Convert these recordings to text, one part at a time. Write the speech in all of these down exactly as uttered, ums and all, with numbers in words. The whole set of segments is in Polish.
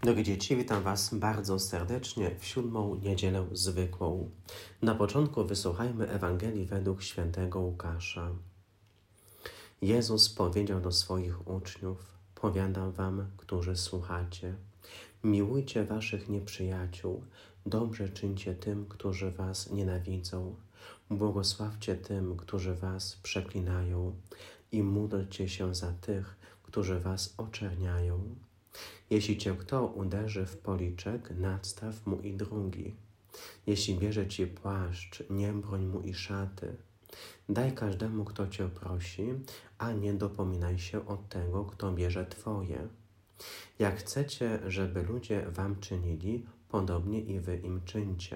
Drogie dzieci, witam Was bardzo serdecznie w siódmą niedzielę zwykłą. Na początku wysłuchajmy Ewangelii według świętego Łukasza. Jezus powiedział do swoich uczniów: powiadam wam, którzy słuchacie, miłujcie waszych nieprzyjaciół, dobrze czyńcie tym, którzy was nienawidzą, błogosławcie tym, którzy was przeklinają i módlcie się za tych, którzy was oczerniają. Jeśli cię kto uderzy w policzek, nadstaw mu i drugi. Jeśli bierze ci płaszcz, nie broń mu i szaty. Daj każdemu, kto cię prosi, a nie dopominaj się od tego, kto bierze twoje. Jak chcecie, żeby ludzie wam czynili, podobnie i wy im czyńcie.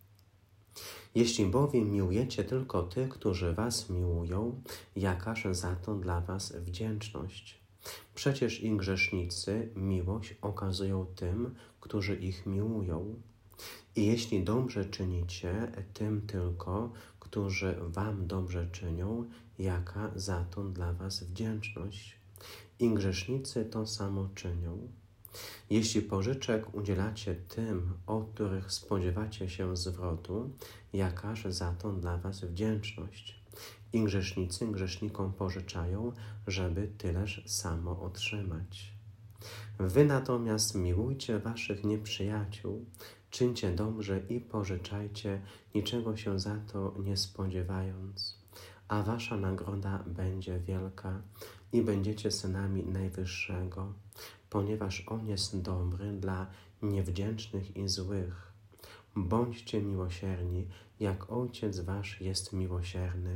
Jeśli bowiem miłujecie tylko tych, którzy was miłują, jakaż za to dla was wdzięczność? Przecież i grzesznicy miłość okazują tym, którzy ich miłują. I jeśli dobrze czynicie tym tylko, którzy wam dobrze czynią, jaka za to dla was wdzięczność? I grzesznicy to samo czynią. Jeśli pożyczek udzielacie tym, od których spodziewacie się zwrotu, jakaż za to dla was wdzięczność? I grzesznicy grzesznikom pożyczają, żeby tyleż samo otrzymać. Wy natomiast miłujcie waszych nieprzyjaciół, czyńcie dobrze i pożyczajcie, niczego się za to nie spodziewając, a wasza nagroda będzie wielka i będziecie synami Najwyższego, ponieważ On jest dobry dla niewdzięcznych i złych. Bądźcie miłosierni, jak Ojciec wasz jest miłosierny.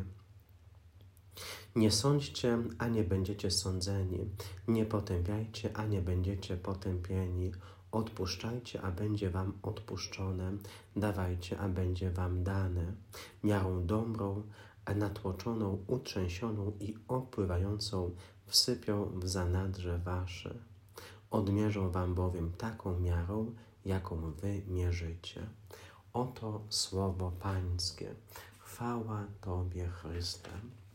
Nie sądźcie, a nie będziecie sądzeni. Nie potępiajcie, a nie będziecie potępieni. Odpuszczajcie, a będzie wam odpuszczone. Dawajcie, a będzie wam dane. Miarą dobrą, a natłoczoną, utrzęsioną i opływającą wsypią w zanadrze wasze. Odmierzą wam bowiem taką miarą, jaką wy mierzycie. Oto słowo Pańskie. Chwała Tobie, Chryste.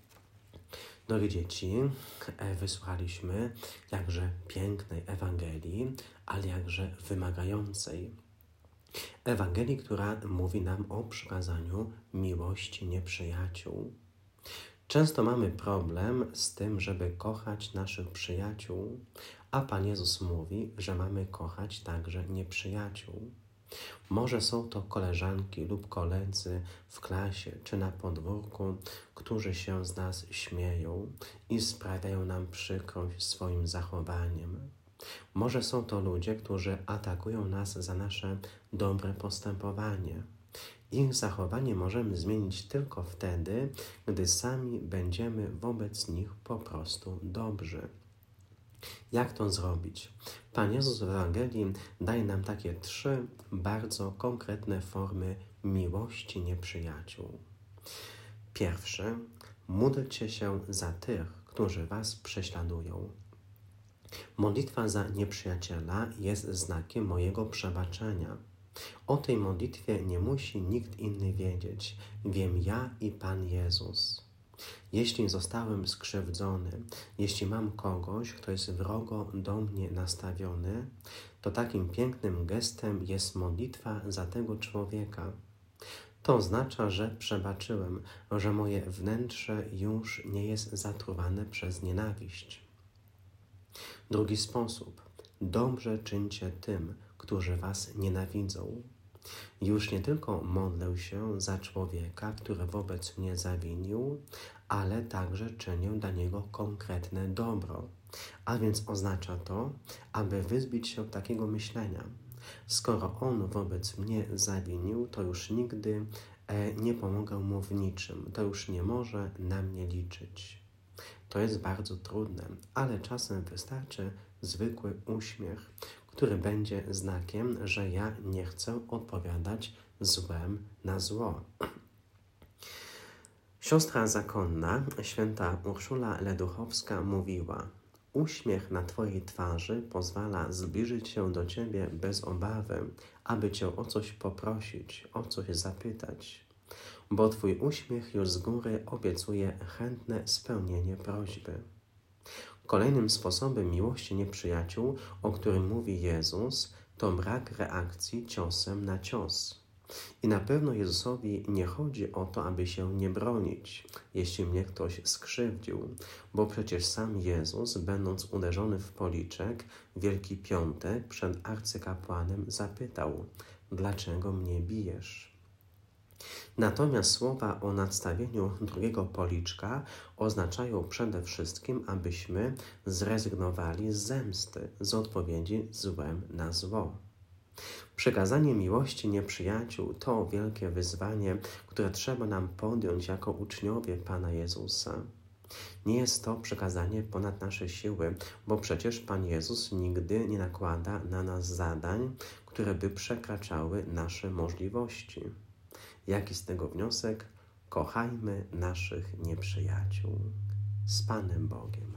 Drogie dzieci, wysłuchaliśmy jakże pięknej Ewangelii, ale jakże wymagającej. Ewangelii, która mówi nam o przykazaniu miłości nieprzyjaciół. Często mamy problem z tym, żeby kochać naszych przyjaciół, a Pan Jezus mówi, że mamy kochać także nieprzyjaciół. Może są to koleżanki lub koledzy w klasie czy na podwórku, którzy się z nas śmieją i sprawiają nam przykrość swoim zachowaniem. Może są to ludzie, którzy atakują nas za nasze dobre postępowanie. Ich zachowanie możemy zmienić tylko wtedy, gdy sami będziemy wobec nich po prostu dobrzy. Jak to zrobić? Pan Jezus w Ewangelii daje nam takie trzy bardzo konkretne formy miłości nieprzyjaciół. Pierwsze, módlcie się za tych, którzy was prześladują. Modlitwa za nieprzyjaciela jest znakiem mojego przebaczenia. O tej modlitwie nie musi nikt inny wiedzieć. Wiem ja i Pan Jezus. Jeśli zostałem skrzywdzony, jeśli mam kogoś, kto jest wrogo do mnie nastawiony, to takim pięknym gestem jest modlitwa za tego człowieka. To oznacza, że przebaczyłem, że moje wnętrze już nie jest zatruwane przez nienawiść. Drugi sposób. Dobrze czyńcie tym, którzy was nienawidzą. Już nie tylko modlę się za człowieka, który wobec mnie zawinił, ale także czynię dla niego konkretne dobro. A więc oznacza to, aby wyzbyć się takiego myślenia. Skoro on wobec mnie zawinił, to już nigdy e, nie pomogę mu w niczym. To już nie może na mnie liczyć. To jest bardzo trudne, ale czasem wystarczy zwykły uśmiech, który będzie znakiem, że ja nie chcę odpowiadać złem na zło. Siostra zakonna, święta Urszula Leduchowska mówiła: uśmiech na Twojej twarzy pozwala zbliżyć się do Ciebie bez obawy, aby Cię o coś poprosić, o coś zapytać, bo Twój uśmiech już z góry obiecuje chętne spełnienie prośby. Kolejnym sposobem miłości nieprzyjaciół, o którym mówi Jezus, to brak reakcji ciosem na cios. I na pewno Jezusowi nie chodzi o to, aby się nie bronić, jeśli mnie ktoś skrzywdził, bo przecież sam Jezus, będąc uderzony w policzek, Wielki Piątek przed arcykapłanem zapytał: dlaczego mnie bijesz? Natomiast słowa o nadstawieniu drugiego policzka oznaczają przede wszystkim, abyśmy zrezygnowali z zemsty, z odpowiedzi złem na zło. Przekazanie miłości nieprzyjaciół to wielkie wyzwanie, które trzeba nam podjąć jako uczniowie Pana Jezusa. Nie jest to przekazanie ponad nasze siły, bo przecież Pan Jezus nigdy nie nakłada na nas zadań, które by przekraczały nasze możliwości. Jaki z tego wniosek? Kochajmy naszych nieprzyjaciół. Z Panem Bogiem.